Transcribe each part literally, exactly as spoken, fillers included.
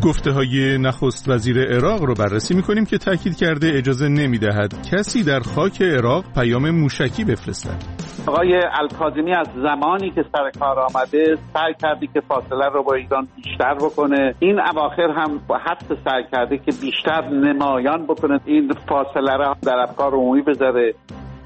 گفته‌های نخست وزیر عراق رو بررسی می‌کنیم که تاکید کرده اجازه نمی‌دهد کسی در خاک عراق پیام موشکی بفرستد. آقای الکاظمی از زمانی که سر کار آمده سعی کرده که فاصله رو با ایران بیشتر بکنه. این اواخر هم با حد سعی کرده که بیشتر نمایان بکنه، این فاصله رو در افکار عمومی بذاره.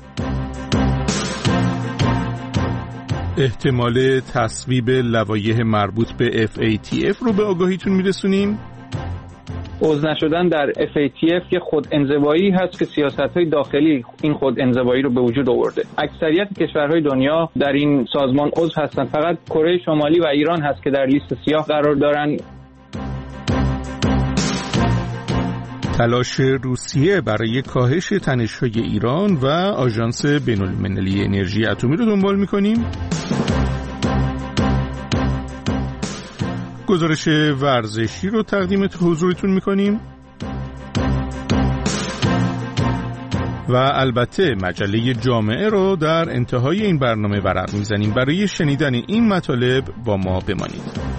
احتمال تصویب لوایح مربوط به اف ای تی اف رو به آگاهیتون میرسونیم. عضو نشدن در اف ای تی اف که خود انزوایی هست که سیاست‌های داخلی این خود انزوایی رو به وجود آورده. اکثریت کشورهای دنیا در این سازمان عضو هستند، فقط کره شمالی و ایران هست که در لیست سیاه قرار دارن. تلاش روسیه برای کاهش تنش‌های ایران و آژانس بین‌المللی انرژی اتمی رو دنبال می‌کنیم. گزارش ورزشی رو تقدیم حضورتون می‌کنیم. و البته مجله جامعه رو در انتهای این برنامه ورق می‌زنیم. برای شنیدن این مطالب با ما بمانید.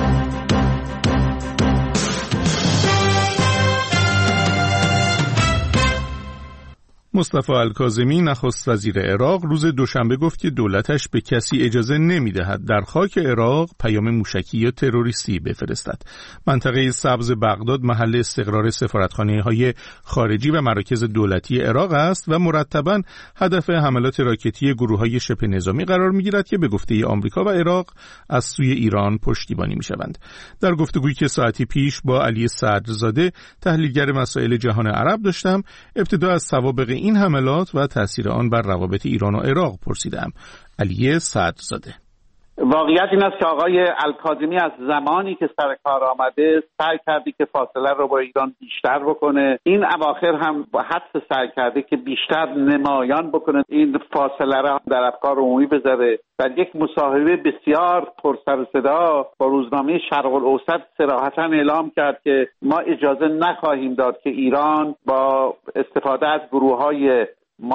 مصطفی الکاظمی نخست وزیر عراق روز دوشنبه گفت که دولتش به کسی اجازه نمی‌دهد در خاک عراق پیام موشکی یا تروریستی بفرستد. منطقه سبز بغداد محل استقرار سفارتخانه‌های خارجی و مراکز دولتی عراق است و مرتباً هدف حملات راکتی گروه‌های شبه نظامی قرار می‌گیرد که به گفته آمریکا و عراق از سوی ایران پشتیبانی می‌شوند. در گفتگویی که ساعتی پیش با علی صدرزاده تحلیلگر مسائل جهان عرب داشتم، ابتدا از سوابق این حملات و تأثیر آن بر روابط ایران و عراق پرسیدم. علی صدرزاده: واقعیت این است که آقای الکاظمی از زمانی که سر کار آمده سعی کرده که فاصله رو با ایران بیشتر بکنه. این اواخر هم با حد سعی کرده که بیشتر نمایان بکنه، این فاصله رو در افکار عمومی بذاره. در یک مصاحبه بسیار پر سر و صدا با روزنامه شرق الاوسط صراحتاً اعلام کرد که ما اجازه نخواهیم داد که ایران با استفاده از گروه‌های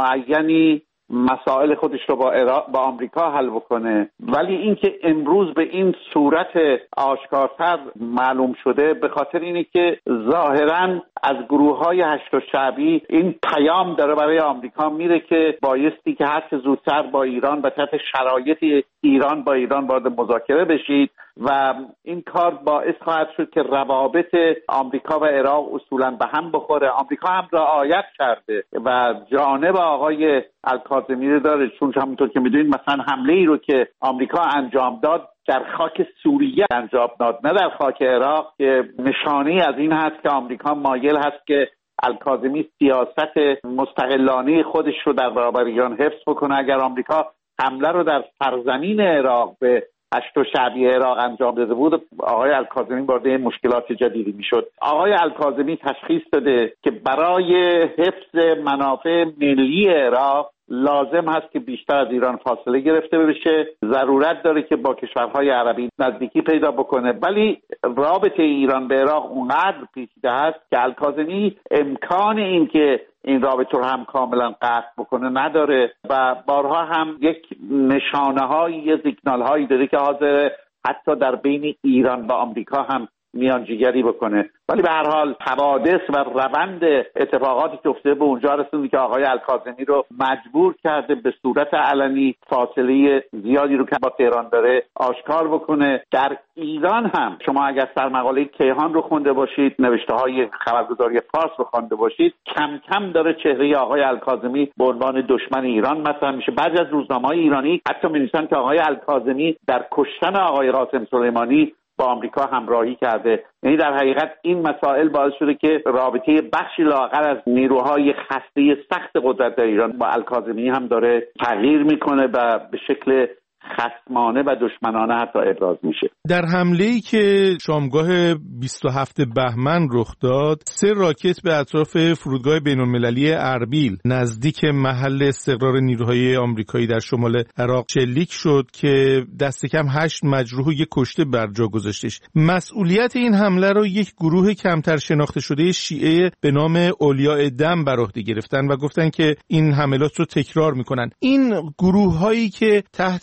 معینی مسائل خودش رو با عراق با آمریکا حل بکنه. ولی اینکه امروز به این صورت آشکارتر معلوم شده به خاطر اینه که ظاهراً از گروه‌های هشت شعبی این پیام داره برای آمریکا میره که بایستی که هر چه زودتر با ایران و تحت شرایط ایران با ایران وارد مذاکره بشید و این کار باعث خواهد شد که روابط آمریکا و عراق اصولاً به هم بخوره. آمریکا هم رعایت کرده و جانب آقای الکاظمی رو داره، چون همونطور که میدونید مثلا حمله ای رو که آمریکا انجام داد در خاک سوریه انجام داد، نه در خاک عراق، که نشانی از این هست که آمریکا مایل هست که الکاظمی سیاست مستقلانه خودش رو در برابر ایران حفظ بکنه. اگر آمریکا حمله رو در سرزمین عراق به هشت شعبی عراق انجام داده بود، آقای الکاظمی وارد مشکلات جدیدی میشد. آقای الکاظمی تشخیص داده که برای حفظ منافع ملی عراق لازم هست که بیشتر از ایران فاصله گرفته بشه، ضرورت داره که با کشورهای عربی نزدیکی پیدا بکنه. ولی رابطه ایران به عراق اونقدر پیچیده هست که الکاظمی امکان این که این رابطه رو هم کاملا قطع بکنه نداره و بارها هم یک نشانه هایی، سیگنال هایی داره که حاضر حتی در بین ایران و آمریکا هم میانجیگری بکنه. ولی به هر حال حوادث و روند اتفاقاتی که افتاده به اونجا رسونده که آقای الکاظمی رو مجبور کرده به صورت علنی فاصله زیادی رو که با تهران داره آشکار بکنه. در ایران هم شما اگر سرمقاله کیهان رو خونده باشید، نوشته های خبرگزاری فارس رو خوانده باشید، کم کم داره چهره آقای الکاظمی به عنوان دشمن ایران مطرح میشه. بعضی از روزنامه‌های ایرانی حتی می‌نویسن که آقای الکاظمی در کشتن آقای قاسم سلیمانی با آمریکا همراهی کرده. یعنی در حقیقت این مسائل باعث شده که رابطه بخشی لاغر از نیروهای خسته سخت قدرت در ایران با الکاظمی هم داره تغییر میکنه و به شکل خصمانه و دشمنانه حتی ابراز میشه. در حمله‌ای که شامگاه بیست و هفتم بهمن رخ داد، سه راکت به اطراف فرودگاه بین‌المللی اربیل نزدیک محل استقرار نیروهای آمریکایی در شمال عراق شلیک شد که دست کم هشت مجروح و یک کشته بر جا گذاشتش. مسئولیت این حمله رو یک گروه کمتر شناخته شده شیعه به نام اولیاء دم بر عهده گرفتن و گفتن که این حملات رو تکرار میکنن. این گروه‌هایی که تحت عناوین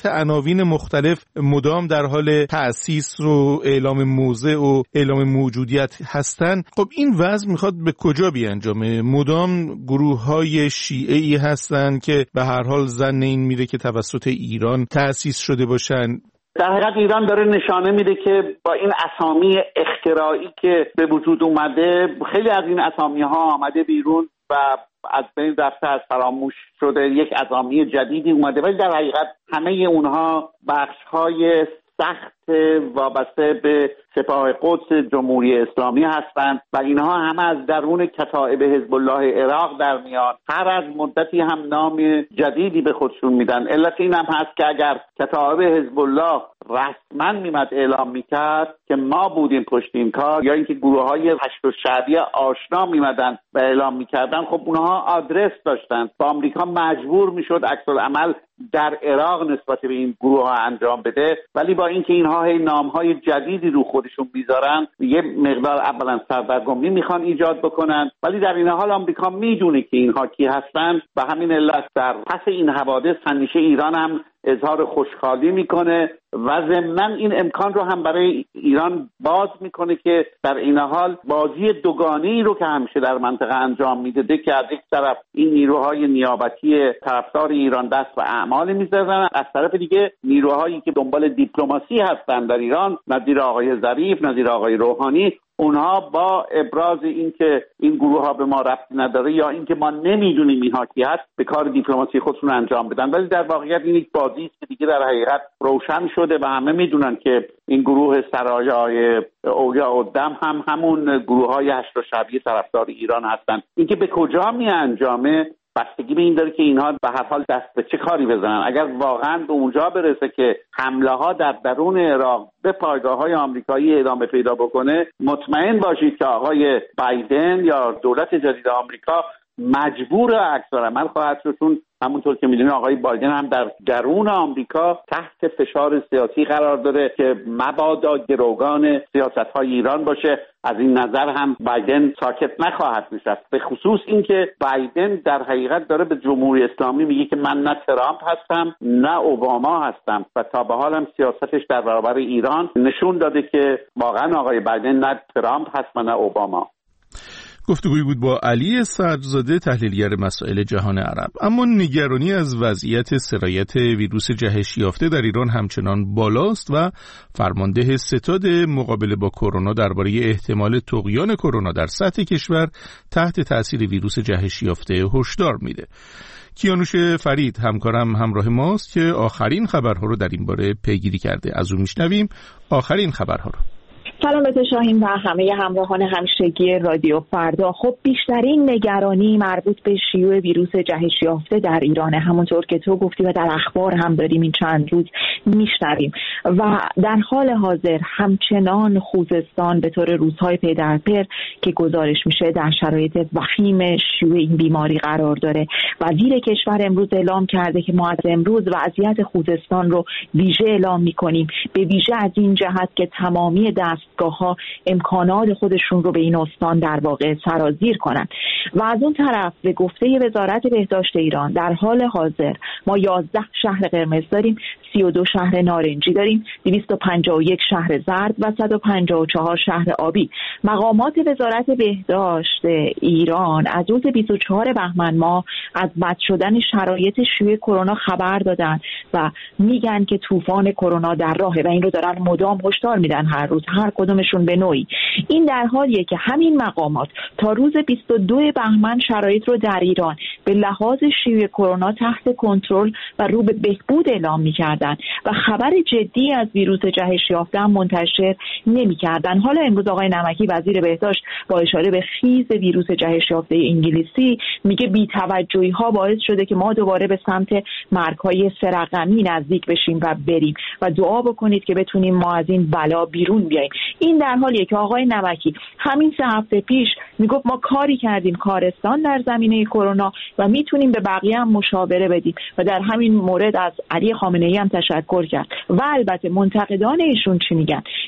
عناوین مختلف مدام در حال تأسیس و اعلام موضع و اعلام موجودیت هستن. خب این وضع میخواد به کجا بیانجامه؟ مدام گروه‌های شیعه‌ای هستن که به هر حال ظن این میره که توسط ایران تأسیس شده باشن. در حقیقت ایران داره نشانه میده که با این اسامی اختراعی که به وجود اومده، خیلی از این اسامی ها آمده بیرون و از بین رفته، از فراموش شده، یک اسامی جدیدی اومده، ولی در حقیقت همه اونها بخش‌های سخت وابسته به سپاه قدس جمهوری اسلامی هستند و اینها همه از درون کتائب حزب الله عراق در میان. هر از مدتی هم نام جدیدی به خودشون میدن. علت این هم هست که اگر کتائب حزب الله رسما میمد اعلام میکرد که ما بودیم پشت این کار، یا اینکه گروه های هشت شعبی آشنا میمدن و اعلام میکردن، خب اونها آدرس داشتن و آمریکا مجبور میشد عکس العمل در عراق نسبت به این گروه ها انجام بده. ولی با اینکه اینها هی نام های جدیدی رو خودشون میذارن، یه مقدار اولا سردرگمی میخوان ایجاد بکنن، ولی در این حال آمریکا میدونه که اینها کی هستن و همین علت در پس این حوادث همیشه ایران هم اظهار خوشحالی میکنه و ضمناً این امکان رو هم برای ایران باز میکنه که در این حال بازی دوگانه‌ای رو که همیشه در منطقه انجام میده که از یک طرف این نیروهای نیابتی طرفدار ایران دست به اعمال میذارن، از طرف دیگه نیروهایی که دنبال دیپلماسی هستن در ایران، نظیر آقای ظریف، نظیر آقای روحانی، اونها با ابراز اینکه این گروه ها به ما ربطی نداره یا اینکه ما نمیدونیم اینها کی هست، به کار دیپلماسی خودشون انجام بدن. ولی در واقعیت این یک بازی است که دیگه در حقیقت روشن شده و همه میدونن که این گروه سرایای اویا و دم هم همون گروه های هشت شعبی طرفدار ایران هستن. اینکه به کجا می انجامه بستگی به این داره که اینها به هر حال دست به چه کاری بزنن. اگر واقعا به اونجا برسه که حمله ها در درون عراق به پایگاه های آمریکایی ادامه پیدا بکنه، مطمئن باشید که آقای بایدن یا دولت جدید آمریکا مجبور عکس العمل خواهد شد، چون همونطور که میدونید آقای بایدن هم در درون آمریکا تحت فشار سیاسی قرار داره که مبادا گروگان سیاست‌های ایران باشه. از این نظر هم بایدن ساکت نخواهد نشست، به خصوص اینکه بایدن در حقیقت داره به جمهوری اسلامی میگه که من نه ترامپ هستم نه اوباما هستم و تا به حال هم سیاستش در برابر ایران نشون داده که واقعا آقای بایدن نه ترامپ هست و نه اوباما. گفتگویی بود با علی صدرزاده، تحلیلگر مسائل جهان عرب. اما نگرانی از وضعیت سرایت ویروس جهش یافته در ایران همچنان بالاست و فرمانده ستاد مقابله با کرونا درباره احتمال طغیان کرونا در سطح کشور تحت تأثیر ویروس جهش یافته هشدار میده. کیانوش فرید همکارم همراه ماست که آخرین خبرها رو در این باره پیگیری کرده. از اون میشنویم آخرین خبرها رو. سلام به شاهین و همه همراهان همیشگی رادیو فردا. خب بیشترین نگرانی مربوط به شیوع ویروس جهش یافته در ایرانه، همونطور که تو گفتی و در اخبار هم داریم این چند روز میشنویم و در حال حاضر همچنان خوزستان به طور روزهای پی در پی که گزارش میشه در شرایط وخیم شیوع این بیماری قرار داره. وزیر کشور امروز اعلام کرده که ما از امروز وضعیت خوزستان رو ویژه اعلام میکنیم، به ویژه از این جهت که تمامی دست ها امکانات خودشون رو به این استان در واقع سرازیر کنن. و از اون طرف به گفته وزارت بهداشت ایران در حال حاضر ما یازده شهر قرمز داریم، سی و دو شهر نارنجی داریم، دویست و پنجاه و یک شهر زرد و صد و پنجاه و چهار شهر آبی. مقامات وزارت بهداشت ایران از روز بیست و چهارم بهمن ماه از بد شدن شرایط شیوع کرونا خبر دادن و میگن که طوفان کرونا در راهه و این رو دارن مدام هشدار میدن هر روز، هر کدومشون به نوعی. این در حالیه که همین مقامات تا روز بیست و دوم بهمن شرایط رو در ایران به لحاظ شیوع کرونا تحت کنترل و رو به بهبود اعلام می‌کردن و خبر جدی از ویروس جهش یافته منتشر نمی‌کردن. حالا امروز آقای نمکی وزیر بهداشت با اشاره به خیز ویروس جهش یافته انگلیسی میگه بی‌توجهی‌ها باعث شده که ما دوباره به سمت مرگ‌های سه رقمی نزدیک بشیم و بریم و دعا بکنید که بتونیم ما از این بلا بیرون بیاییم. این در حالیه که آقای نمکی همین سه هفته پیش میگفت ما کاری کردیم کارستان در زمینه کرونا و میتونیم به بقیه هم مشاوره بدیم و در همین مورد از علی خامنه‌ای هم تشکر کرد. و البته منتقدان ایشون چی میگن؟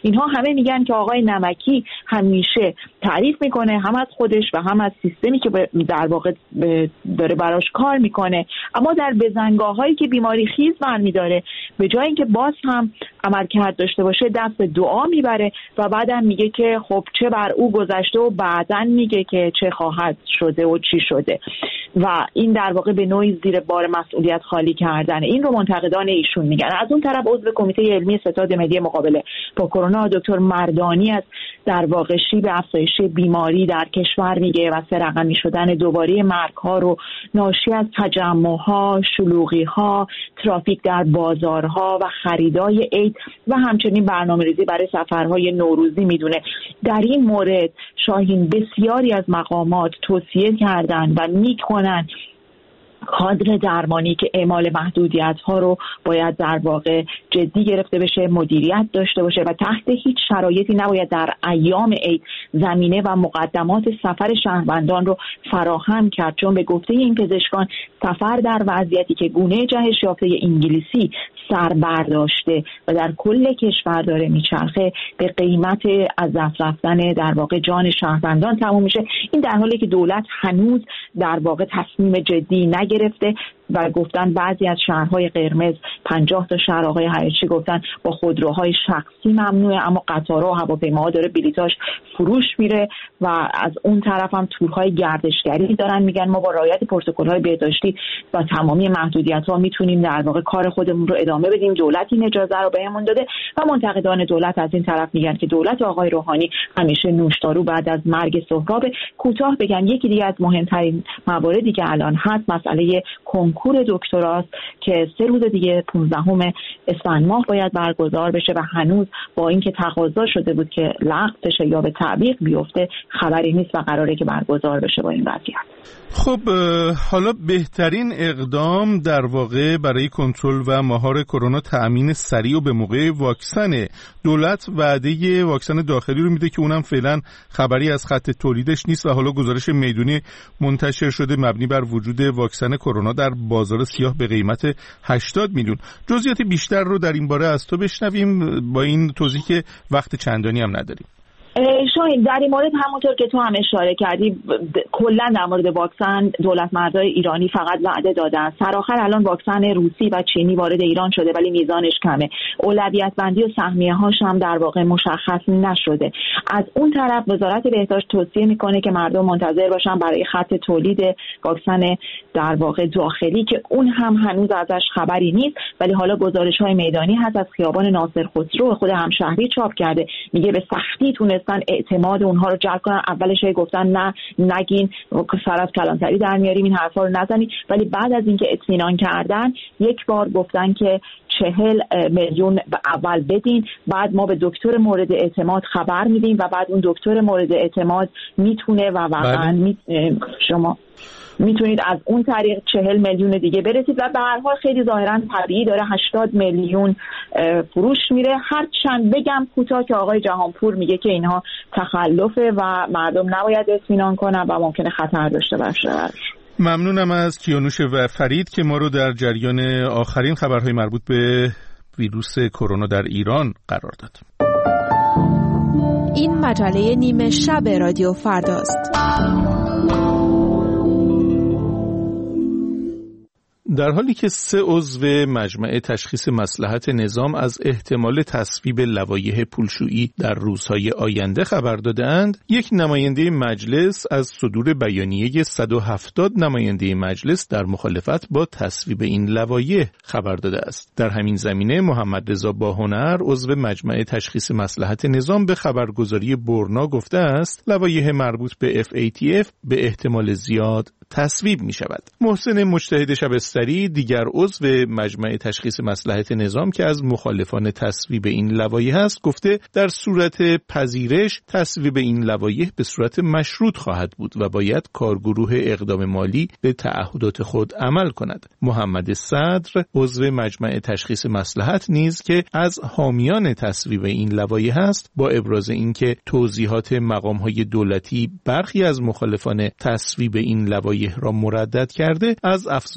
اینها همه میگن که آقای نمکی همیشه تعریف میکنه هم از خودش و هم از سیستمی که در واقع داره براش کار میکنه، اما در بزنگاه‌هایی که بیماری خیز برمی‌داره به جای اینکه باز هم عملکرد داشته باشه دست دعا میبره و بعدم میگه که خب چه بر او گذشته و بعداً میگه که چه خواهد شده و چی شده و این در واقع به نوعی زیر بار مسئولیت خالی کردن. این رو منتقدان ایشون میگن. از اون طرف عضو کمیته علمی ستاد ملی مقابله با کرونا دکتر مردانی از در واقع شیب افزایش بیماری در کشور میگه و سه رقمی شدن دوباره مرگ‌ها رو ناشی از تجمع‌ها، شلوغی‌ها، ترافیک در بازارها و خریدای عید و همچنین برنامه‌ریزی برای سفرهای نوروزی میدونه. در این مورد شاهین بسیاری از مقامات توصیه کردن و میکنن کادر درمانی که اعمال محدودیت‌ها رو باید در واقع جدی گرفته بشه، مدیریت داشته باشه و تحت هیچ شرایطی نباید در ایام عید زمینه و مقدمات سفر شهروندان رو فراهم کرد، چون به گفته این پزشکان سفر در وضعیتی که گونه جهش یافته انگلیسی سر برداشته و در کل کشور داره میچرخه به قیمت از دست رفتن در واقع جان شهروندان تموم میشه. این در حالی که دولت هنوز در واقع تصمیم جدی نگرفته و گفتن بعضی از شهرهای قرمز پنجاه تا شهر آقای حریچی گفتن با خودروهای شخصی ممنوعه، اما قطارها و هواپیماها داره بلیطاش فروش میره و از اون طرف هم تورهای گردشگری دارن میگن ما با رعایت پروتکل‌های بهداشتی و تمامی محدودیت‌ها میتونیم در واقع کار خودمون رو ادامه بدیم، دولت این اجازه رو بهمون داده. و منتقدان دولت از این طرف میگن که دولت آقای روحانی همیشه نوشدارو بعد از مرگ سهراب. کوتاه بگم یکی دیگه از مهمترین مواردی که الان هست مسئله کنکور دکتراست که سه روز دیگه پانزدهم اسفند ماه باید برگزار بشه و هنوز با اینکه تقاضا شده بود که لغو بشه یا به تعویق بیفته خبری نیست و قراره که برگزار بشه با این وضعیت. خب حالا بهترین اقدام در واقع برای کنترل و مهار کرونا تأمین سریع و به موقع واکسن. دولت وعده واکسن داخلی رو میده که اونم فعلا خبری از خط تولیدش نیست و حالا گزارش میدونی منتشر شده مبنی بر وجود واکسن کرونا در بازار سیاه به قیمت هشتاد میلیون. جزئیات بیشتر رو در این باره از تو بشنویم با این توضیح که وقت چندانی هم نداریم. شاید در این مورد همونطور که تو هم اشاره کردی کلا در مورد واکسن دولت مردای ایرانی فقط وعده دادن. سرآخر الان واکسن روسی و چینی وارد ایران شده ولی میزانش کمه. اولویت بندی و سهمیه هاش هم در واقع مشخص نشده. از اون طرف وزارت بهداشت توصیه میکنه که مردم منتظر باشن برای خط تولید واکسن در واقع داخلی که اون هم هنوز ازش خبری نیست، ولی حالا گزارش های میدانی هست از خیابان ناصر خسرو خود همشهری چاپ کرده میگه به سختی تونستن اعتماد اونها رو جلب کنن. اولش گفتن نه نگین سر از کلانتری در میاریم این حرفا رو نزنید، ولی بعد از اینکه اطمینان کردن یک بار گفتن که چهل میلیون اول بدین، بعد ما به دکتر مورد اعتماد خبر میدیم و بعد اون دکتر مورد اعتماد میتونه و واقعا می... شما میتونید از اون طریق چهل میلیون دیگه برسید و به هر حال خیلی ظاهرا طبیعی داره هشتاد میلیون فروش میره. هر چند بگم کوتاه که آقای جهانپور میگه که اینها تخلفه و مردم نباید اطمینان کنن و ممکنه خطر داشته باشه. ممنونم از کیانوش و فرید که ما رو در جریان آخرین خبرهای مربوط به ویروس کرونا در ایران قرار داد. این مجله نیمه شب رادیو فرداست. در حالی که سه عضو مجمع تشخیص مصلحت نظام از احتمال تصویب لوایح پولشویی در روزهای آینده خبر دادند، یک نماینده مجلس از صدور بیانیه صد و هفتاد نماینده مجلس در مخالفت با تصویب این لوایح خبر داده است. در همین زمینه محمد رضا باهنر عضو مجمع تشخیص مصلحت نظام به خبرگزاری برنا گفته است لوایح مربوط به اف ای تی اف به احتمال زیاد تصویب می شود. محسن مجتهد شبستری دیگر عضو مجمع تشخیص مصلحت نظام که از مخالفان تصویب این لوایح است گفته در صورت پذیرش تصویب این لوایح به صورت مشروط خواهد بود و باید کارگروه اقدام مالی به تعهدات خود عمل کند. محمد صدر عضو مجمع تشخیص مصلحت نیز که از حامیان تصویب این لوایح است با ابراز اینکه توضیحات مقام‌های دولتی برخی از مخالفان تصویب این لوایح را مردد کرده از افزایش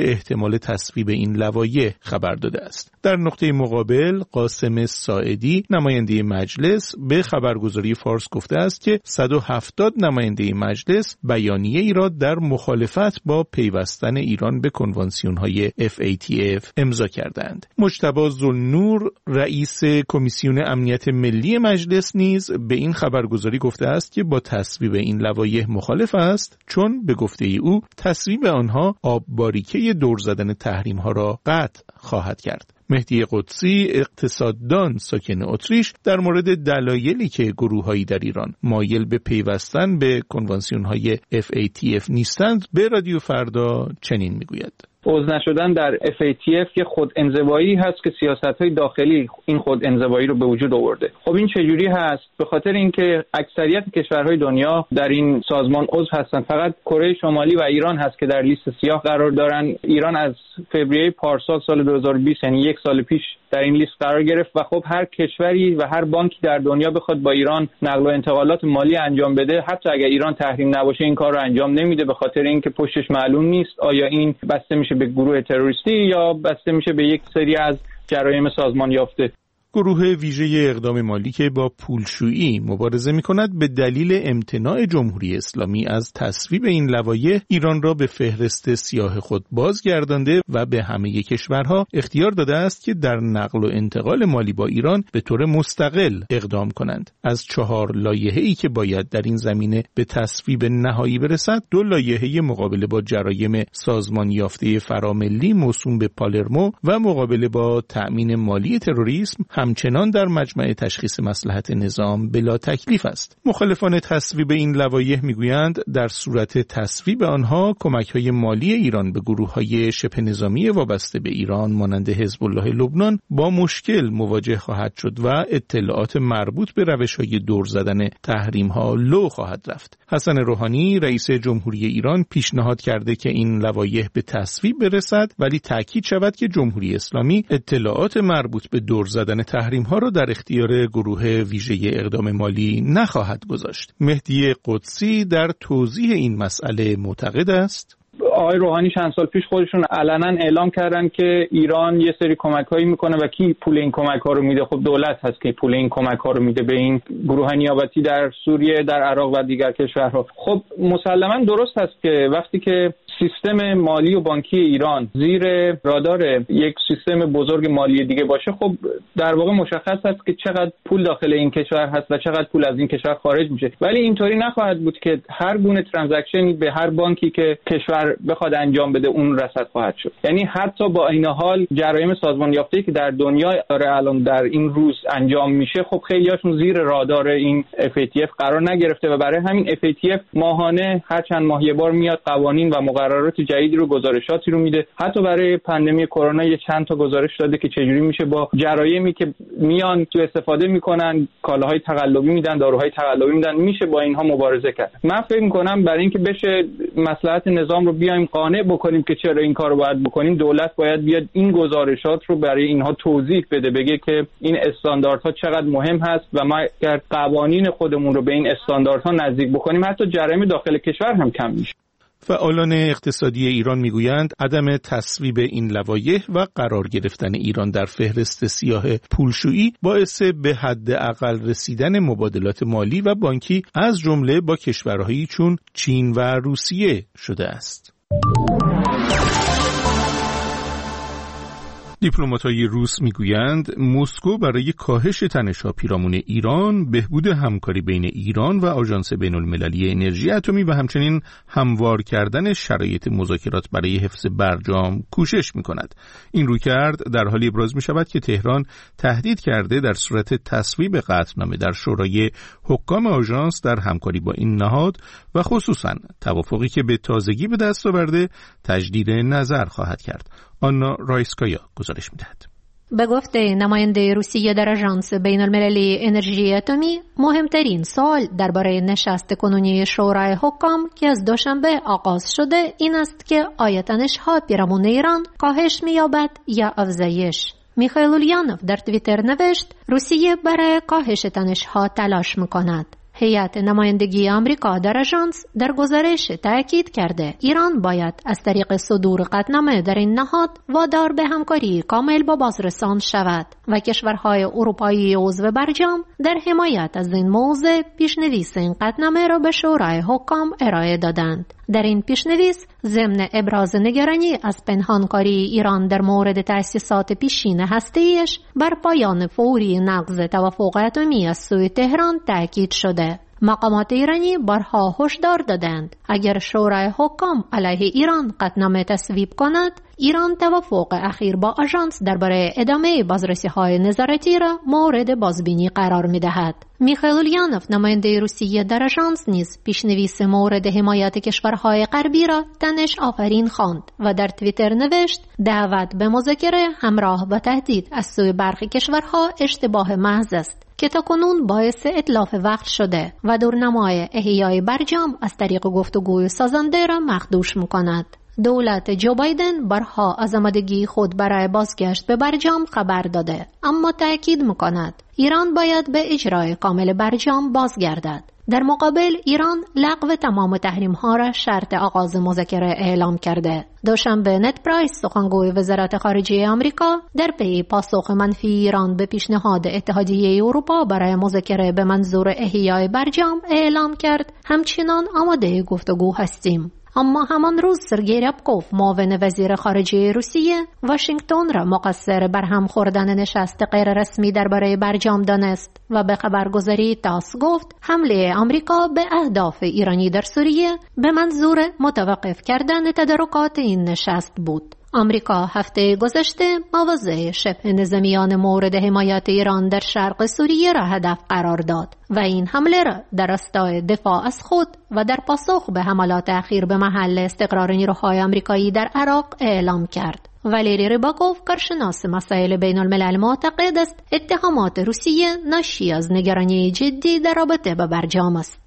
احتمال تصویب این لوایح خبر داده است. در نقطه مقابل قاسم ساعدی نماینده مجلس به خبرگزاری فارس گفته است که صد و هفتاد نماینده مجلس بیانیه ای را در مخالفت با پیوستن ایران به کنوانسیون‌های اف ای تی اف امضا کردند. مجتبی ذوالنور رئیس کمیسیون امنیت ملی مجلس نیز به این خبرگزاری گفته است که با تصویب این لوایح مخالف است، چون به گفته او تصویب آنها آب باریکه دور زدن تحریم ها را قطع خواهد کرد. مهدی قدسی اقتصاددان ساکن اتریش در مورد دلایلی که گروه‌هایی در ایران مایل به پیوستن به کنوانسیون‌های اف ای تی اف نیستند به رادیو فردا چنین میگوید: عضو نشدن در اف ای تی اف که خود انزوایی هست که سیاست‌های داخلی این خود انزوایی رو به وجود آورده. خب این چجوری هست؟ به خاطر اینکه اکثریت کشورهای دنیا در این سازمان عضو هستن، فقط کره شمالی و ایران هست که در لیست سیاه قرار دارن. ایران از فوریه پارسال سال دو هزار و بیست یعنی یک سال پیش در این لیست قرار گرفت و خب هر کشوری و هر بانکی در دنیا بخواد با ایران نقل و انتقالات مالی انجام بده، حتی اگر ایران تحریم نباشه این کار رو انجام نمیده، به خاطر اینکه پشتش معلوم نیست آیا این بسته میشه به گروه تروریستی یا بسته میشه به یک سری از جرایم سازمان یافته. گروه ویژه اقدام مالی که با پولشویی مبارزه می‌کند به دلیل امتناع جمهوری اسلامی از تصویب این لوایح ایران را به فهرست سیاه خود بازگردانده و به همه کشورها اختیار داده است که در نقل و انتقال مالی با ایران به طور مستقل اقدام کنند. از چهار لایحه‌ای که باید در این زمینه به تصویب نهایی برسد، دو لایحه مقابله با جرایم سازمان یافته فراملی موسوم به پالرمو و مقابله با تأمین مالی تروریسم همچنان در مجمع تشخیص مصلحت نظام بلا تکلیف است. مخالفان تصویب این لوایح میگویند در صورت تصویب آنها کمک‌های مالی ایران به گروه‌های شبه نظامی وابسته به ایران مانند حزب الله لبنان با مشکل مواجه خواهد شد و اطلاعات مربوط به روش‌های دور زدن تحریم‌ها لو خواهد رفت. حسن روحانی رئیس جمهوری ایران پیشنهاد کرده که این لوایح به تصویب برسد، ولی تاکید شود که جمهوری اسلامی اطلاعات مربوط به دور زدن تحریم ها را در اختیار گروه ویژه اقدام مالی نخواهد گذاشت. مهدی قدسی در توضیح این مسئله معتقد است: آقای روحانی چند سال پیش خودشون علنا اعلام کردن که ایران یه سری کمک‌هایی میکنه و کی پول این کمک‌ها رو میده؟ خب دولت هست که پول این کمک‌ها رو میده به این گروه نیابتی در سوریه، در عراق و دیگر کشورها. خب مسلماً درست هست که وقتی که سیستم مالی و بانکی ایران زیر رادار یک سیستم بزرگ مالی دیگه باشه، خب در واقع مشخص هست که چقدر پول داخل این کشور هست و چقدر پول از این کشور خارج میشه. ولی اینطوری نخواهد بود که هر گونه ترانزکشنی به هر بانکی که کشور بخواد انجام بده اون رصد خواهد شد. یعنی حتی با این حال جرایم سازمان یافته‌ای که در دنیا داره الان در این روز انجام میشه، خب خیلیاشون زیر رادار این اف ای تی اف قرار نگرفته و برای همین اف ای تی اف ماهانه هر چند ماه یه بار میاد قوانین و مقررات جدیدی رو گزارشاتی رو میده. حتی برای پاندمی کرونا یه چند تا گزارش داده که چجوری میشه با جرایمی که میان تو استفاده میکنن، کالاهای تقلبی میدن، داروهای تقلبی میدن، میشه با اینها مبارزه کرد. من فکر میکنم برای اینکه بشه مصلحت نظام رو بیایم قانع بکنیم که چرا این کارو باید بکنیم، دولت باید بیاد این گزارشات رو برای اینها توضیح بده، بگه که این استانداردها چقدر مهم هست و ما اگر قوانین خودمون رو به این استانداردها نزدیک بکنیم، حتی جرایم داخل کشور هم کم میشه. فعالان اقتصادی ایران میگویند عدم تصویب این لوایح و قرار گرفتن ایران در فهرست سیاه پولشویی باعث به حداقل رسیدن مبادلات مالی و بانکی از جمله با کشورهایی چون چین و روسیه شده است. دیپلمات‌های روس میگویند مسکو برای کاهش تنش‌ها پیرامون ایران، بهبود همکاری بین ایران و آژانس بین‌المللی انرژی اتمی و همچنین هموار کردن شرایط مذاکرات برای حفظ برجام کوشش می‌کند. این رویکرد در حالی ابراز می‌شود که تهران تهدید کرده در صورت تصویب قطعنامه در شورای حکام آژانس در همکاری با این نهاد و خصوصاً توافقی که به تازگی به دست آورده تجدید نظر خواهد کرد. آنا رایسکایا گزارش می‌دهد. به گفته نماینده روسیه در آژانس بین‌المللی انرژی اتمی، مهمترین سوال درباره نشست کنونی شورای حکام که از دوشنبه آغاز شده این است که آیا تنش‌ها پیرامون ایران کاهش می‌یابد یا افزایش. میخائیل اوليانوف در توییتر نوشت روسیه برای کاهش تنش‌ها تلاش می‌کند. هیئت نمایندگی آمریکا در آژانس در گزارش تاکید کرده ایران باید از طریق صدور قطعنامه در این نهاد وادار به همکاری کامل با بازرسان شود و کشورهای اروپایی عضو برجام در حمایت از این موضوع پیشنویس این قطعنامه را به شورای حکام ارائه دادند. در این پیشنویس ضمن ابراز نگرانی از پنهانکاری ایران در مورد تأسیسات پیشین هسته‌ایش بر پایان فوری نقض توافق اتمی از سوی تهران تاکید شده. مقامات ایرانی بارها هشدار دادند اگر شورای حکام علیه ایران قطعنامه تصویب کند، ایران توافق اخیر با آژانس درباره ادامه بازرسی‌های نظارتی را مورد بازبینی قرار می‌دهد. میخائیل اولیانوف نماینده روسیه در آژانس نیز پیشنویس مورد حمایت کشورهای غربی را تنش آفرین خواند و در توییتر نوشت دعوت به مذاکره همراه با تهدید از سوی برخی کشورها اشتباه محض است که تاکنون باعث اتلاف وقت شده و دورنمای احیای برجام از طریق گفتگوی سازنده را مخدوش می‌کند. دولت جو بایدن بارها از آمادگی خود برای بازگشت به برجام خبر داده، اما تأکید می‌کند ایران باید به اجرای کامل برجام بازگردد. در مقابل ایران لغو تمام تحریم‌ها را شرط آغاز مذاکره اعلام کرده. دوشنبه نت پرایس سخنگوی وزارت خارجه آمریکا در پی پاسخ منفی ایران به پیشنهاد اتحادیه اروپا برای مذاکره به منظور احیای برجام اعلام کرد همچنان آماده گفتگو هستیم. اما همان روز سرگئی ریابکوف معاون وزیر خارجه روسیه واشنگتن را مقصر بر هم خوردن نشست غیر رسمی درباره برجام دانست و به خبرگزاری تاس گفت حمله آمریکا به اهداف ایرانی در سوریه به منظور متوقف کردن تدارکات این نشست بود. آمریکا هفته گذشته مواضع شبه نظامیان مورد حمایت ایران در شرق سوریه را هدف قرار داد و این حمله را در راستای دفاع از خود و در پاسخ به حملات اخیر به محل استقرار نیروهای آمریکایی در عراق اعلام کرد. والری ریباکوف کارشناس مسائل بین الملل معتقد است اتهامات روسیه ناشی از نگرانی جدی در رابطه با برجام است.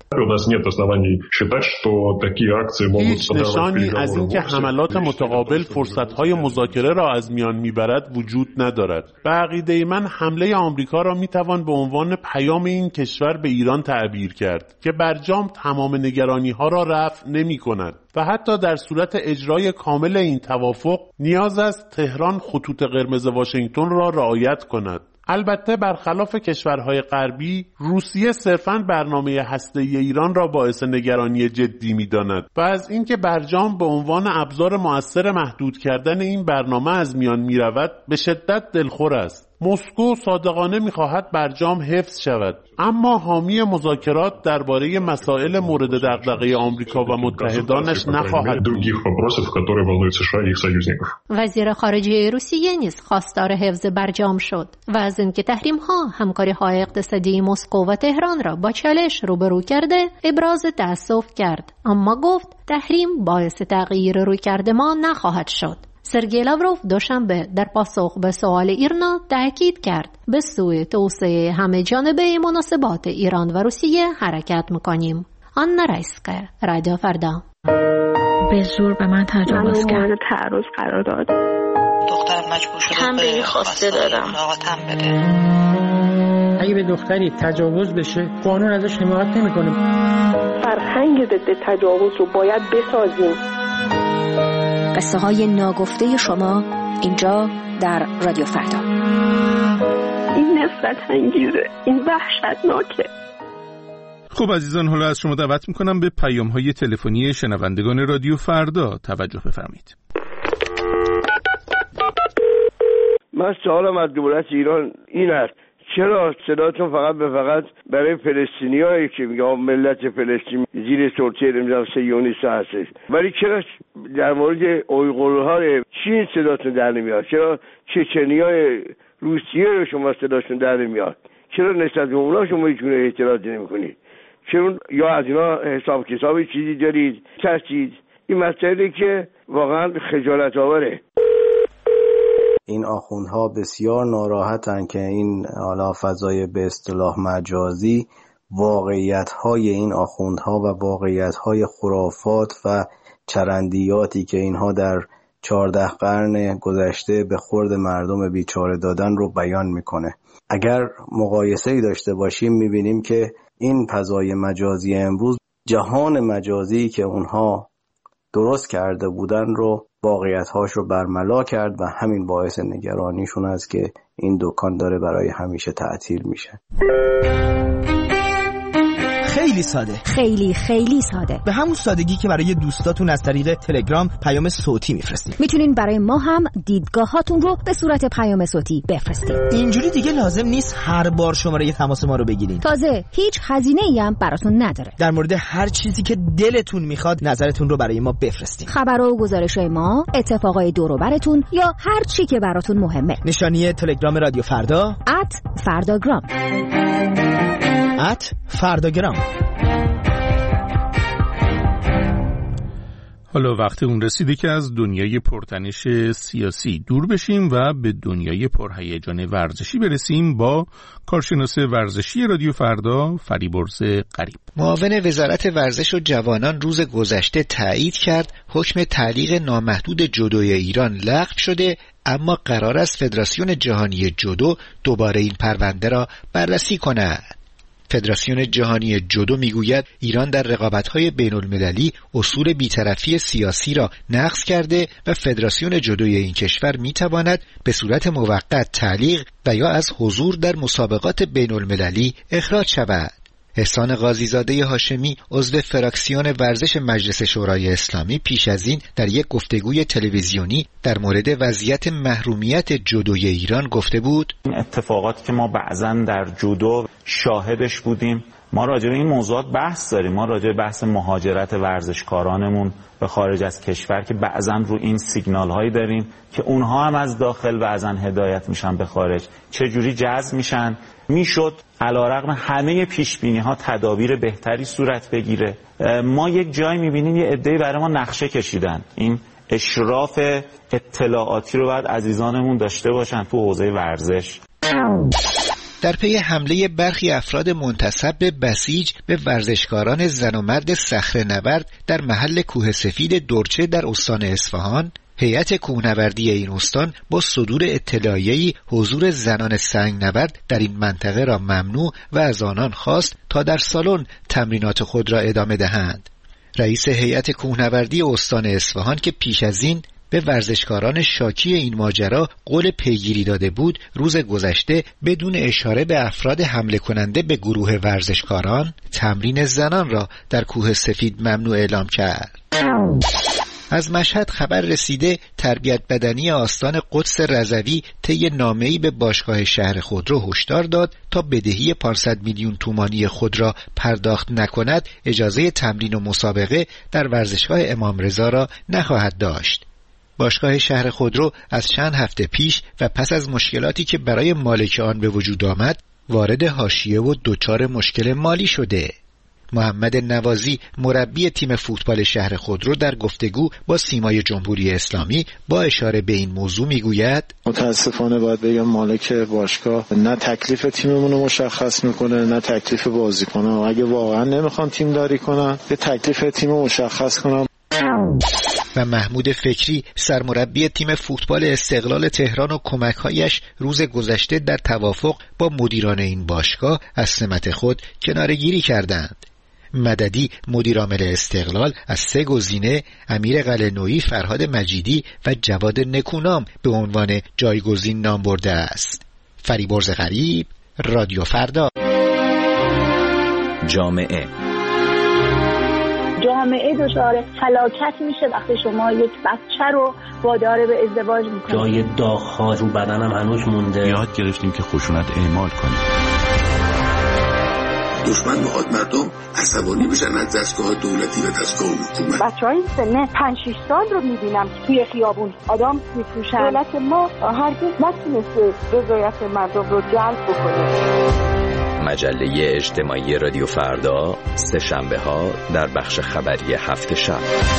هیچ نشانی از اینکه حملات متقابل فرصت‌های مذاکره را از میان میبرد وجود ندارد. به عقیده من حمله آمریکا را میتوان به عنوان پیام این کشور به ایران تعبیر کرد که برجام تمام نگرانی‌ها را رفع نمی‌کند و حتی در صورت اجرای کامل این توافق نیاز است تهران خطوط قرمز واشنگتن را رعایت کند. البته برخلاف کشورهای غربی، روسیه صرفاً برنامه هسته‌ای ایران را باعث نگرانی جدی می‌داند و از اینکه برجام به عنوان ابزار مؤثر محدود کردن این برنامه از میان می‌رود به شدت دلخور است. مسکو صادقانه می‌خواهد برجام حفظ شود، اما حامی مذاکرات درباره مسائل مورد دغدغه آمریکا و متحدانش نخواهد بود. وزیر خارجه روسیه نیز خواستار حفظ برجام شد و از اینکه تحریم‌ها همکاری‌های اقتصادی مسکو و تهران را با چالش روبرو کرده ابراز تأسف کرد، اما گفت تحریم باعث تغییر رویکرد ما نخواهد شد. سرگئی لاوروف دوشنبه در پاسخ به سوال ایرنا تأکید کرد به سوی توسعه همه جانبه مناسبات ایران و روسیه حرکت میکنیم. آنا رایسکا، رادیو فردا. به زور به من تجاوز کرد. منو تعرض قرار داد. دخترم مجبور شده به خواسته دادم. اگه به دختری تجاوز بشه قانون ازش حمایت نمیکنه. فرهنگ ضد تجاوز رو باید بسازیم. قصه های ناگفته شما اینجا در رادیو فردا. این نفرت انگیزه، این وحشتناکه. خب عزیزان، حالا از شما دعوت میکنم به پیام های تلفنی شنوندگان رادیو فردا توجه بفرمایید. من سوالم از دولت ایران این است: چرا صداتون فقط به فقط برای فلسطینیایی که میگم ملت فلسطین زیر سلطه نمیدونم صهیونیست هستش، ولی چرا در مورد اویغورهای چین صداتون در نمیاد؟ چرا چچنیای روسیه رو شما صداتون در نمیاد؟ چرا نسبت به اونا شما هیچ گونه اعتراضی نمیکنید؟ چرا یا از اینا حساب کتابی چیزی دارید؟ ترسید؟ این مسئله که واقعا خجالت آوره. این آخوندها بسیار ناراحتن که این حالا فضای به اصطلاح مجازی واقعیت‌های این آخوندها و واقعیت‌های خرافات و چرندیاتی که اینها در چهارده قرن گذشته به خورد مردم بیچاره دادن رو بیان میکنه. اگر مقایسه‌ای داشته باشیم میبینیم که این فضای مجازی امروز جهان مجازی که اونها درست کرده بودن رو واقعیت‌هاش رو برملا کرد و همین باعث نگرانیشون است که این دکان داره برای همیشه تعطیل میشه. خیلی ساده، خیلی خیلی ساده، به همون سادگی که برای دوستاتون از طریق تلگرام پیام صوتی میفرستید. میتونین برای ما هم دیدگاهاتون رو به صورت پیام صوتی بفرستید. اینجوری دیگه لازم نیست هر بار شماره تماس ما رو بگیرین. تازه هیچ هزینه‌ای هم براتون نداره. در مورد هر چیزی که دلتون میخواد نظرتون رو برای ما بفرستین. خبرها و گزارش‌های ما، اتفاقای دور و برتون یا هر چی که براتون مهمه. نشانی تلگرام رادیو فردا ات فرداگرام ات فرداگرام. حالا وقت اون رسیده که از دنیای پرتنش سیاسی دور بشیم و به دنیای پرهیجان ورزشی برسیم با کارشناس ورزشی رادیو فردا فریبرز غریب. معاون وزارت ورزش و جوانان روز گذشته تایید کرد حکم تعلیق نامحدود جودوی ایران لغو شده، اما قرار است فدراسیون جهانی جودو دوباره این پرونده را بررسی کند. فدراسیون جهانی جودو میگوید ایران در رقابت‌های بین‌المللی اصول بی‌طرفی سیاسی را نقض کرده و فدراسیون جودوی این کشور میتواند به صورت موقت تعلیق و یا از حضور در مسابقات بین‌المللی اخراج شود. احسان قاضیزاده هاشمی عضو فراکسیون ورزش مجلس شورای اسلامی پیش از این در یک گفتگوی تلویزیونی در مورد وضعیت محرومیت جودوی ایران گفته بود: این اتفاقاتی که ما بعضاً در جودو شاهدش بودیم، ما راجع به این موضوعات بحث داریم. ما راجع به بحث مهاجرت ورزشکارانمون به خارج از کشور که بعضاً رو این سیگنال هایی داریم که اونها هم از داخل بعضاً هدایت میشن به خارج، چه جوری جذب میشن. میشد علیرغم همه پیش بینی ها تدابیر بهتری صورت بگیره. ما یک جای میبینیم یه عده‌ای برای ما نقشه کشیدن. این اشراف اطلاعاتی رو باید عزیزانمون داشته باشن تو حوزه ورزش. در پی حمله برخی افراد منتسب به بسیج به ورزشکاران زن و مرد صخره‌نورد در محل کوه سفید دورچه در استان اصفهان، هیئت کوهنوردی این استان با صدور اطلاعیه‌ای حضور زنان سنگنورد در این منطقه را ممنوع و از آنان خواست تا در سالن تمرینات خود را ادامه دهند. رئیس هیئت کوهنوردی استان اصفهان که پیش از این به ورزشکاران شاکی این ماجرا قول پیگیری داده بود، روز گذشته بدون اشاره به افراد حمله کننده به گروه ورزشکاران، تمرین زنان را در کوه سفید ممنوع اعلام کرد. از مشهد خبر رسیده تربیت بدنی آستان قدس رضوی طی نامه‌ای به باشگاه شهر خودرو هشدار داد تا بدهی پانصد میلیون تومانی خود را پرداخت نکند، اجازه تمرین و مسابقه در ورزشگاه امام رضا را نخواهد داشت. باشگاه شهر خودرو از چند هفته پیش و پس از مشکلاتی که برای مالک آن به وجود آمد، وارد حاشیه و دچار مشکل مالی شده. محمد نوازی مربی تیم فوتبال شهر خودرو در گفتگو با سیمای جمهوری اسلامی با اشاره به این موضوع میگوید: متاسفانه باید بگم مالک باشگاه نه تکلیف تیممون رو مشخص میکنه نه تکلیف بازیکن‌ها. اگه واقعا نمیخوان تیم داری کنن، یه تکلیف تیم رو مشخص کنن. و محمود فکری سرمربی تیم فوتبال استقلال تهران و کمک‌هایش روز گذشته در توافق با مدیران این باشگاه از سمت خود کناره‌گیری کردند. مددی مدیرعامل استقلال از سه گزینه امیر قلعه‌نویی، فرهاد مجیدی و جواد نکونام به عنوان جایگزین نام برده است. فریبرز غریب، رادیو فردا. جامعه جامعه دچار فلاکت میشه وقتی شما یک بچه رو وادار به ازدواج میکنید. جای داغ‌ها رو بدنم هنوز مونده. یاد گرفتیم که خشونت اعمال کنیم. دشمن میخواد مردم عصبانی بشن از دستگاه دولتی و دستگاه حکومت. بچهای سن پنج شش سال رو میبینم توی خیابون آدم میفروشن. دولت ما هرگز نتونسته رضایت مردم رو جلب بکنه. مجله اجتماعی رادیو فردا سه شنبه ها در بخش خبری هفت شب.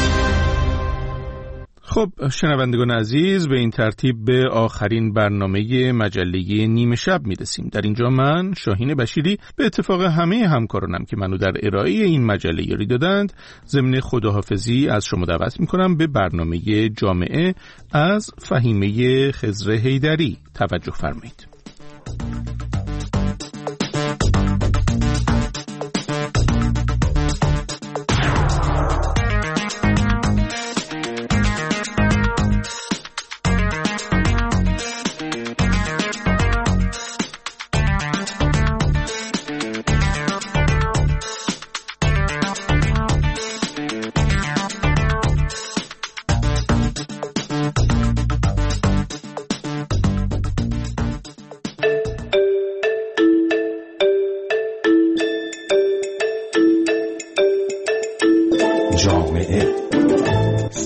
خب شنوندگان عزیز، به این ترتیب به آخرین برنامه مجله نیمه شب میرسیم. در اینجا من شاهین بشیری به اتفاق همه همکارانم که منو در ارائه این مجله یاری دادند ضمن خداحافظی از شما دعوت میکنم به برنامه جامعه از فهیمه خضر حیدری توجه فرمایید.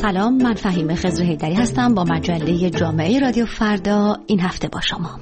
سلام، من فهیمه خضر حیدری هستم با مجله جامعه رادیو فردا. این هفته با شما.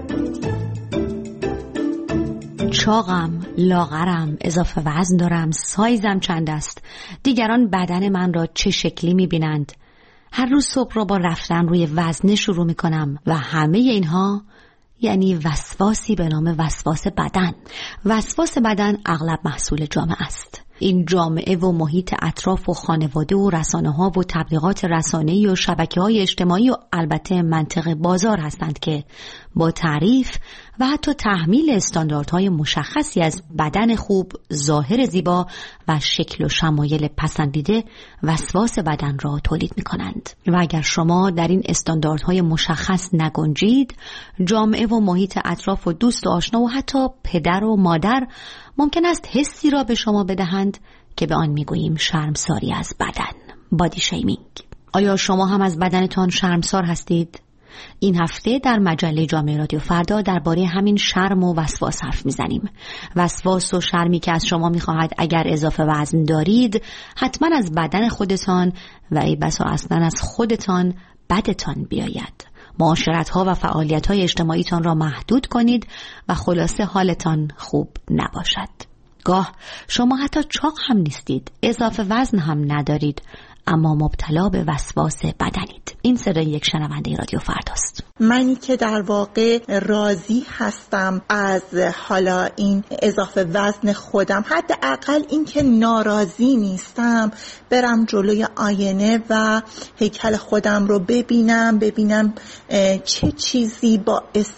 چاقم، لاغرم، اضافه وزن دارم، سایزم چند است، دیگران بدن من را چه شکلی می‌بینند. هر روز صبح را با رفتن روی وزنه شروع می‌کنم و همه اینها یعنی وسواسی به نام وسواس بدن. وسواس بدن اغلب محصول جامعه است. این جامعه و محیط اطراف و خانواده و رسانه‌ها و تبلیغات رسانه‌ای و شبکه‌های اجتماعی و البته منطق بازار هستند که با تعریف و حتی تحمیل استانداردهای مشخصی از بدن خوب، ظاهر زیبا و شکل و شمایل پسندیده وسواس بدن را تولید می‌کنند. و اگر شما در این استانداردهای مشخص نگنجید، جامعه و محیط اطراف و دوست و آشنا و حتی پدر و مادر ممکن است حسی را به شما بدهند که به آن میگوییم شرمساری از بدن، بادی شیمینگ. آیا شما هم از بدنتان شرمسار هستید؟ این هفته در مجله جامعه رادیو فردا درباره همین شرم و وسواس حرف میزنیم. وسواس و شرمی که از شما میخواهد اگر اضافه وزن دارید حتما از بدن خودتان و ای بسا اصلا از خودتان بدتان بیاید. معاشرت‌ها و فعالیت‌های اجتماعیتان را محدود کنید و خلاصه حالتان خوب نباشد. گاه شما حتی چاق هم نیستید، اضافه وزن هم ندارید، اما مبتلا به وسواس بدنید. این سر یک شنونده رادیو فرداست. منی که در واقع راضی هستم از حالا این اضافه وزن خودم، حداقل این که ناراضی نیستم، برم جلوی آینه و هیکل خودم رو ببینم ببینم چه چیزی باعث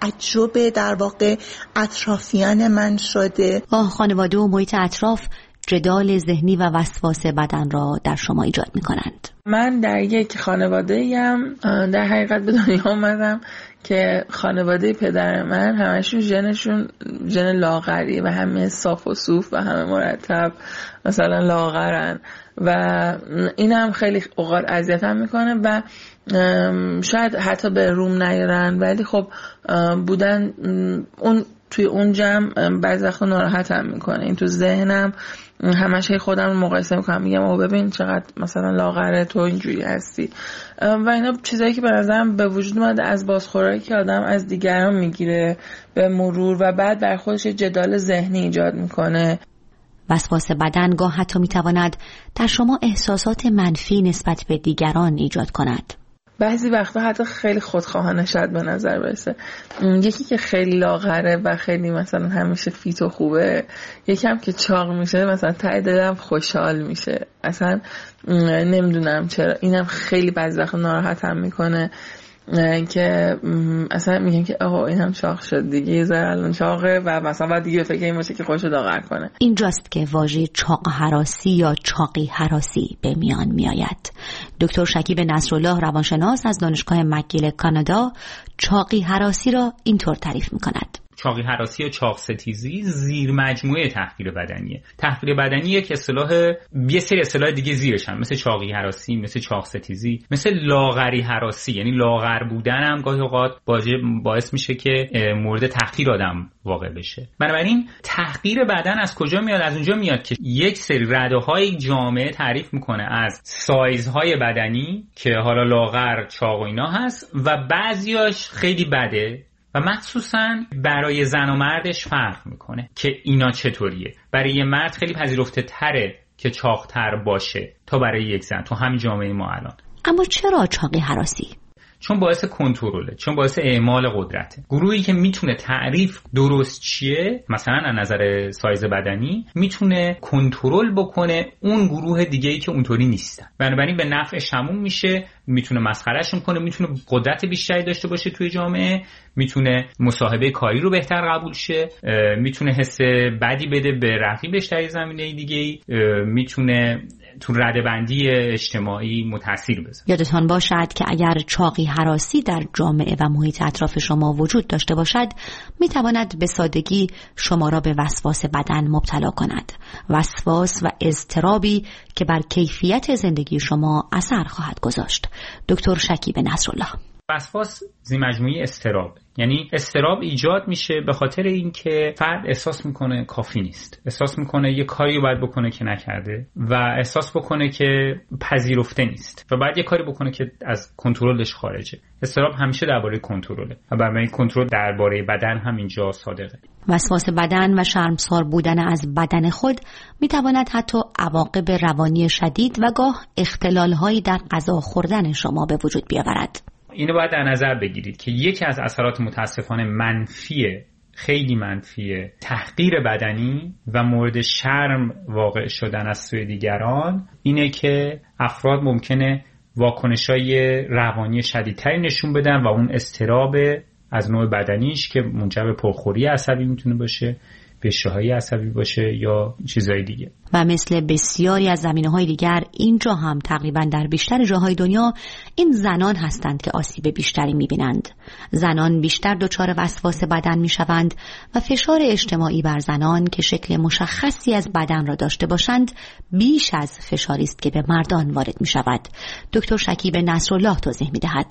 تعجب در واقع اطرافیان من شده. آه، خانواده و محیط اطراف جدال ذهنی و وسواس بدن را در شما ایجاد می کنند. من در یک خانواده‌ایم در حقیقت به دنیا آمدم که خانواده پدر من همشون ژنشون ژن لاغری و همه صاف و صوف و همه مرتب مثلا لاغرن و این هم خیلی اوقات اذیتم میکنه و شاید حتی به روم نیارن، ولی خب بودن اون توی اون جمع بعضی وقتا ناراحتم میکنه. این تو ذهنم همش خودم مقایسه میکنم، میگم او ببین چقدر مثلا لاغره تو اینجوری هستی و اینا چیزایی که به نظرم به وجود اومده از بازخوری که آدم از دیگران میگیره به مرور و بعد در خودش جدال ذهنی ایجاد میکنه. وسواس بدن گاه حتی میتواند در شما احساسات منفی نسبت به دیگران ایجاد کند. بعضی وقتا حتی خیلی خودخواهانه شاید به نظر برسه. یکی که خیلی لاغره و خیلی مثلا همیشه فیت و خوبه، یکی هم که چاق میشه مثلا ته دلم خوشحال میشه. اصلا نمیدونم چرا اینم خیلی بعضی وقتا ناراحتم میکنه که اصلا میگن که آها این هم چاق شد دیگه، یه ذره الان چاقه و مثلا بعد دیگه فکر این باشه که خودشو لاغر کنه. اینجاست که واژه چاق هراسی یا چاقی هراسی به میان میآید. دکتر شکیب نصرالله روانشناس از دانشگاه مکگیل کانادا چاقی هراسی را اینطور تعریف میکند. چاقی هراسی یا چاق ستیزی زیر مجموعه تحقیر بدنیه. تحقیر بدنی یک اصطلاح، یه سری اصطلاح دیگه زیرش هم، مثل چاقی هراسی، مثل چاق ستیزی، مثل لاغری هراسی، یعنی لاغر بودن هم گاهی اوقات باعث میشه که مورد تحقیر آدم واقع بشه. بنابراین تحقیر بدن از کجا میاد؟ از اونجا میاد که یک سری رده‌های جامعه تعریف میکنه از سایزهای بدنی که حالا لاغر، چاق و اینا هست و بعضیاش خیلی بده و مخصوصا برای زن و مردش فرق میکنه که اینا چطوریه. برای یه مرد خیلی پذیرفته تره که چاق‌تر باشه تا برای یک زن تو همین جامعه ما الان. اما چرا چاقی هراسی؟ چون باعث کنترله، چون باعث اعمال قدرته. گروهی که میتونه تعریف درست چیه، مثلا از نظر سایز بدنی، میتونه کنترل بکنه اون گروه دیگه‌ای که اونطوری نیستن. بنابراین به نفع شمول میشه، میتونه مسخرهشون کنه، میتونه قدرت بیشتری داشته باشه توی جامعه، میتونه مصاحبه کاری رو بهتر قبول شه، میتونه حس بدی بده به رقیبش در زمینه دیگه‌ای، میتونه تو ردبندی اجتماعی متاثر بذاره. یادتان باشد که اگر چاقی هراسی در جامعه و محیط اطراف شما وجود داشته باشد، میتواند به سادگی شما را به وسواس بدن مبتلا کند. وسواس و اضطرابی که بر کیفیت زندگی شما اثر خواهد گذاشت. دکتر شکیب نصرالله. وسواس زیرمجموعه اضطراب، یعنی اضطراب ایجاد میشه به خاطر اینکه فرد احساس میکنه کافی نیست، احساس میکنه یه کاری رو باید بکنه که نکرده و احساس بکنه که پذیرفته نیست و باید یه کاری بکنه که از کنترلش خارجه. اضطراب همیشه درباره کنترله و برای کنترل درباره بدن هم اینجا صادقه. وسواس بدن و شرمسار بودن از بدن خود میتواند حتی عواقب روانی شدید و گاه اختلال‌هایی در غذا خوردن شما به وجود بیاورد. اینو باید در نظر بگیرید که یکی از اثرات متاسفانه منفیه، خیلی منفیه، تحقیر بدنی و مورد شرم واقع شدن از سوی دیگران اینه که افراد ممکنه واکنش‌های روانی شدیدتری نشون بدن و اون اضطراب از نوع بدنیش که منجر به پرخوری عصبی میتونه باشه، بشهایی عصبی باشه یا چیزهای دیگه. و مثل بسیاری از زمینه‌های دیگر اینجا هم تقریبا در بیشتر جاهای دنیا این زنان هستند که آسیب بیشتری می‌بینند. زنان بیشتر دچار وسواس بدن می‌شوند و فشار اجتماعی بر زنان که شکل مشخصی از بدن را داشته باشند بیش از فشاری است که به مردان وارد می‌شود. دکتر شکیب نصرالله توضیح می‌دهد.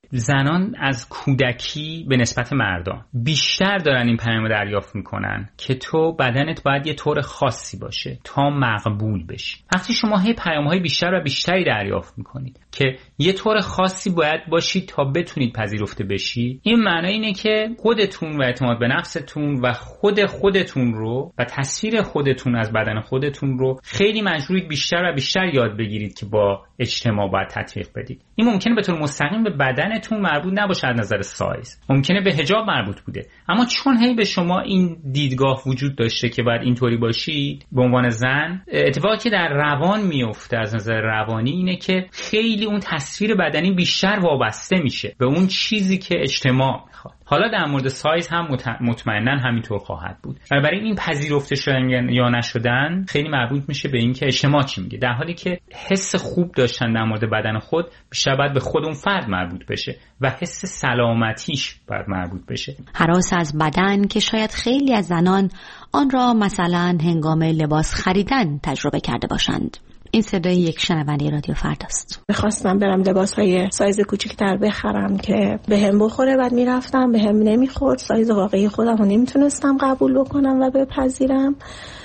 زنان از کودکی به نسبت مردان بیشتر دارن این پیام دریافت میکنن که تو بدنت باید یه طور خاصی باشه تا مقبول بشی. وقتی شما هی پیام‌های بیشتر و بیشتری دریافت میکنید که یه طور خاصی باید باشید تا بتونید پذیرفته بشی، این معنی اینه که خودتون و اعتماد به نفستون و خود خودتون رو و تصویر خودتون از بدن خودتون رو خیلی مجبورید بیشتر و بیشتر یاد بگیرید که با اجتماع باید تطبیق بدید. این ممکنه به طور مستقیم به بدنتون مربوط نباشه از نظر سایز، ممکنه به حجاب مربوط بوده، اما چون هی به شما این دیدگاه وجود داشته که باید اینطوری باشید به عنوان زن، اتفاقی که در روان میفته از نظر روانی اینه که خیلی اون تصویر بدنی بیشتر وابسته میشه به اون چیزی که اجتماع میخواد. حالا در مورد سایز هم مطمئناً همینطور خواهد بود. برای این پذیرفته شدن یا نشدن خیلی مربوط میشه به این که اجتماع چی میگه، در حالی که حس خوب داشتن در مورد بدن خود بیشتر باید به خود اون فرد مربوط بشه و حس سلامتیش باید مربوط بشه. هراس از بدن که شاید خیلی از زنان آن را مثلا هنگام لباس خریدن تجربه کرده باشند. این صدای یک شنونده رادیو فرداست. می‌خواستم برم لباس‌های سایز کوچیک‌تر بخرم که بهم بخوره، بعد میرفتم بهم نمیخورد، سایز واقعی خودم رو نمیتونستم قبول بکنم و بپذیرم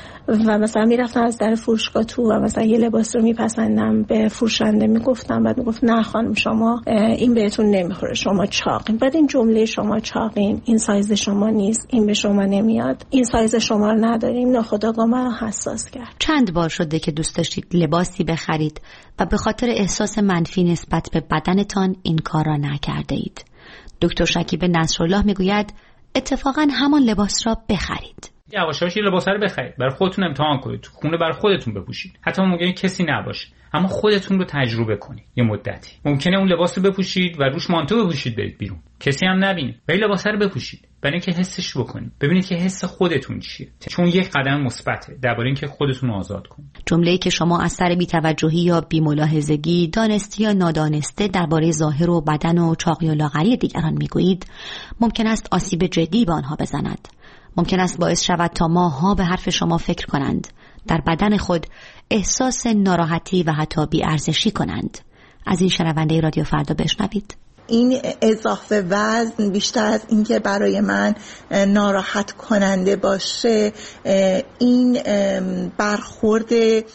و مثلا میرفتم از در فروشگاه تو و مثلا یه لباس رو میپسندم، به فروشنده میگفتم، بعد میگفت نه خانم شما این بهتون نمیخوره، شما چاقین. بعد این جمله شما چاقین، این سایز شما نیست، این به شما نمیاد، این سایز شما رو نداریم، ناخودآگاه من حساس کرد. چند بار شده که دوست داشتید لباسی بخرید و به خاطر احساس منفی نسبت به بدنتان این کار را نکرده اید؟ دکتر شکیب نصرالله میگوید اتفاقا همان لباس را بخرید. یواش یواش لباس رو بخرید، برای خودتون امتحان کنید، تو خونه برای خودتون بپوشید، حتی ممکنه کسی نباشه اما خودتون رو تجربه کنید. یه مدتی ممکنه اون لباس رو بپوشید و روش مانتو بپوشید برید بیرون، کسی هم نبینه، ولی لباس رو بپوشید برای اینکه حسش رو بکنید، ببینید که حس خودتون چیه، چون یک قدم مثبته درباره اینکه خودتون رو آزاد کنید. جمله‌ای که شما از سر بی‌توجهی یا بی‌ملاحظگی، دانسته یا نادانسته درباره ظاهر و بدن و چاقی و لاغری دیگران میگویید، ممکن است آسیب جدی به آنها بزند. ممکن است باعث شود تا ماها به حرف شما فکر کنند، در بدن خود احساس ناراحتی و حتی بی‌ارزشی کنند. از این شنونده رادیو فردا بشنوید. این اضافه وزن بیشتر از اینکه برای من ناراحت کننده باشه، این برخورد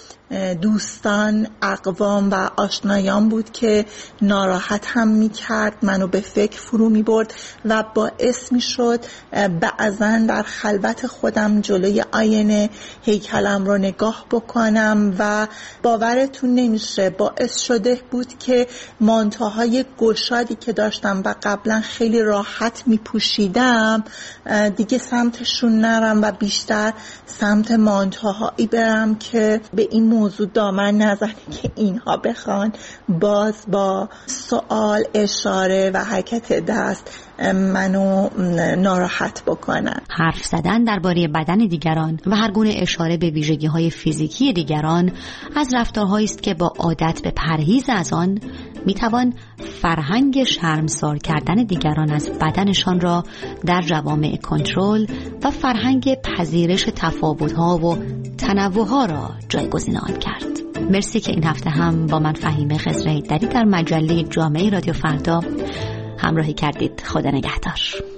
دوستان، اقوام و آشنایان بود که ناراحت هم میکرد، منو به فکر فرو میبرد و باعث میشد بعضا در خلوت خودم جلوی آینه هیکلم رو نگاه بکنم و باورتون نمیشه باعث شده بود که مانتوهای گشادی که داشتم و قبلا خیلی راحت میپوشیدم دیگه سمتشون نرم و بیشتر سمت مانتوهایی برم که به این موضوع دامن نزنه که اینها بخوان باز با سوال، اشاره و حرکت دست منو ناراحت بکنن. حرف زدن درباره بدن دیگران و هر گونه اشاره به ویژگی‌های فیزیکی دیگران از رفتارهایی است که با عادت به پرهیز از آن میتوان فرهنگ شرمسار کردن دیگران از بدنشان را در جوامع کنترل و فرهنگ پذیرش تفاوت‌ها و تنوع‌ها را جایگزین آن کرد. مرسی که این هفته هم با من فهیمه خضره‌ایدری در مجله جامعه رادیو فردا همراهی کردید. خدا نگهدار.